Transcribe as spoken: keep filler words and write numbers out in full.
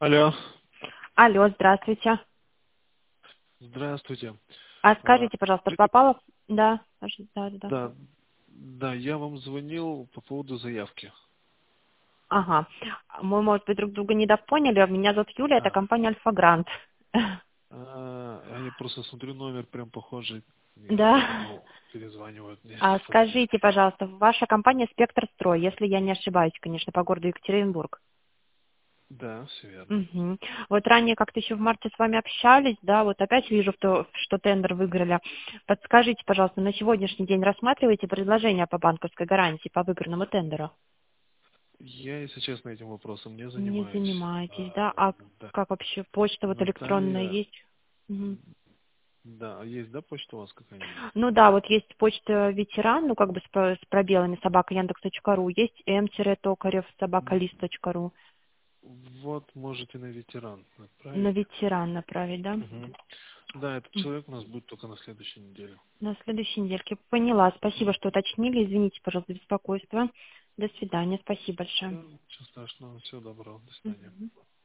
Алло, Алло, здравствуйте. здравствуйте. А А, скажите, пожалуйста, скажите, попало? Да, пож- да, да. Да. да, да, я вам звонил по поводу заявки. Ага. Мы, может быть, друг друга недопоняли. Меня зовут Юля, это А, компания Альфа Грант. а, а я просто смотрю номер прям похожий. Я Да. подумал, перезванивают мне. А скажите, пожалуйста, ваша компания Спектр Строй, если я не ошибаюсь, конечно, по городу Екатеринбург. Да, все верно. Мгм. Вот ранее как-то еще в марте с вами общались, да, вот опять вижу, что, что тендер выиграли. Подскажите, пожалуйста, на сегодняшний день рассматриваете предложение по банковской гарантии по выигранному тендеру? Я, если честно, этим вопросом не Не занимаюсь. занимаетесь, А, да? А да. как вообще почта вот электронная Наталья, есть? Мгм. да, а есть, да, почта у вас какая-нибудь? Ну да, вот есть почта ветеран, ну как бы с, про- с пробелами собака яндекс.ру, есть м-токарев собака М, лист.ру. Вот, можете на ветеран На отправить. ветеран направить, да? Мгм. Да, этот М. человек у нас будет только на следующей неделе. На следующей недельке. Поняла. Спасибо, что уточнили. Извините, пожалуйста, за беспокойство. До свидания. Спасибо большое. Все, ничего страшного, всего доброго, до свидания. Мгм.